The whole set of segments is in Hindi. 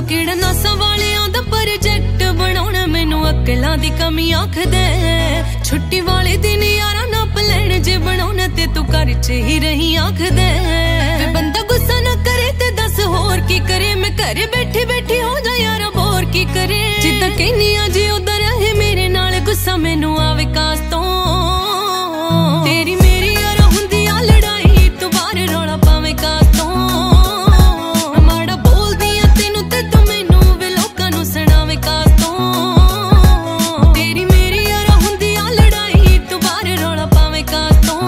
ਕਿਹੜਾ ਨਾਸਾਂ ਵਾਲਿਆਂ ਦਾ ਪ੍ਰੋਜੈਕਟ ਬਣਾਉਣਾ ਮੈਨੂੰ ਅਕਲਾਂ ਦੀ ਕਮੀ ਆਖਦਾ ਛੁੱਟੀ ਵਾਲੇ ਦਿਨ ਯਾਰਾਂ ਨਾ ਪਲਾਨ ਜੇ ਬਣਾਉਣਾ ਤੇ ਤੂੰ ਘਰ 'ਚ ਹੀ ਰਹੀ ਆਖਦਾ ਵੇ ਬੰਦਾ ਗੁੱਸਾ ਨਾ ਕਰੇ ਤੇ ਦੱਸ ਹੋਰ ਕੀ ਕਰੇ ਮੈਂ ਘਰੇ ਬੈਠੀ ਬੈਠੀ ਹੋ ਜਾ ਯਾਰਾ ਬੋਰ ਕੀ ਕਰੇ ਜਿੱਦਾਂ ਕਹਿੰਨੀ ਆ ਜੇ ਉਧਰ ਰਹੇ ਮੇਰੇ ਨਾਲ ਗੁੱਸਾ ਮੈਨੂੰ ਆਵੇ ਕਾਸ ਤੋਂ ਤੇਰੀ ਮੇਰੀ ਯਾਰ ਹੁੰਦੀ ਆ ਲੜਾਈ ਤੂੰ ਬਾਹਰ ਰੌਲਾ ਪਾਵੇਂ ਕਾਸ ਤੋਂ ਮਾੜਾ ਬੋਲਦੀ ਆ ਤੈਨੂੰ ਤੇ ਤੂੰ ਮੈਨੂੰ ਵੇ ਲੋਕਾਂ ਨੂੰ ਸੁਣਾਵੇਂ ਕਾਸ ਤੋਂ ਤੇਰੀ ਮੇਰੀ ਯਾਰ ਹੁੰਦੀ ਆ ਲੜਾਈ ਤੂੰ ਬਾਹਰ ਰੌਲਾ ਪਾਵੇਂ ਕਾਸ ਤੋਂ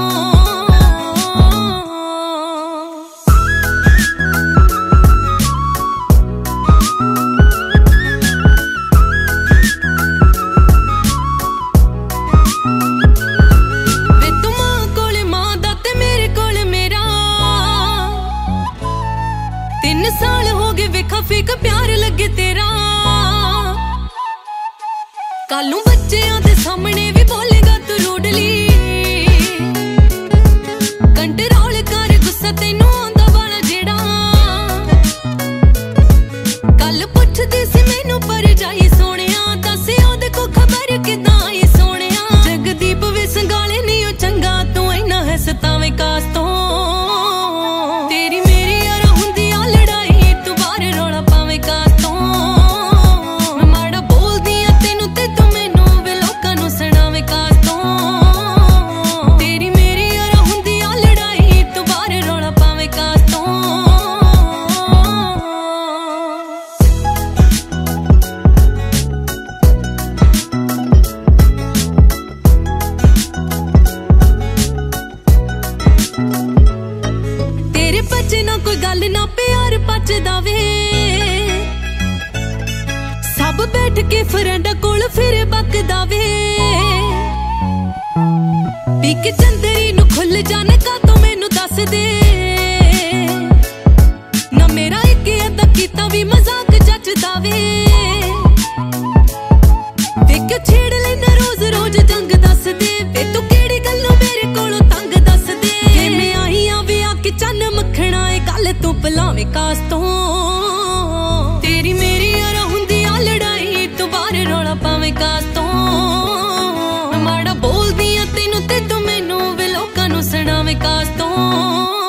साल हो गए वेखा फीका प्यार लगे तेरा कालू बच्चों दे सामने भी बोलेगा तू रूडली कंट्रोल कर गुस्सा तेनू आंदा वाला जेड़ा कल पुछदी सी मैनू पर जाई सोनिया दस ओदे को खबर किदां आई सोनिया जगदीप वे संगाले नी ओ चंगा तू इना है सतावे कास तो तेरी मेरी यार हुंदी आ लड़ाई तू बाहर रौला पावे कास तो मैं माड़ा बोलदी आ तेनू ते तू मैनू वे लोकां नू सुणावे कास तो तेरी मेरी यार हुंदी आ लड़ाई तू बाहर रौला पावे कास तो तेरे बच्चे ना कोई गल ना प्यार पचदा वे सब बैठ के फ्रेंड कोल फिर बकदा वे पी के चंदरी नू खुल जाने का तो मैनू दस दे ना मेरा एक अदा कीता भी मजाक जचदा वे देख छेड़ लेंदा रोज रोज जंग दस दे वे तू केड़ी गल्लों मेरे कोलों तंग दस दे वे मैं आई आ वे आके चन्न मखना ए गल तू भलावे कास तो तेरी मेरी यार हुंदी आ लड़ाई तू बाहर रौला पावे कास तो माड़ा बोलदी आ तेनू ते तू मैनू वे लोकां नू सुणावे कास तो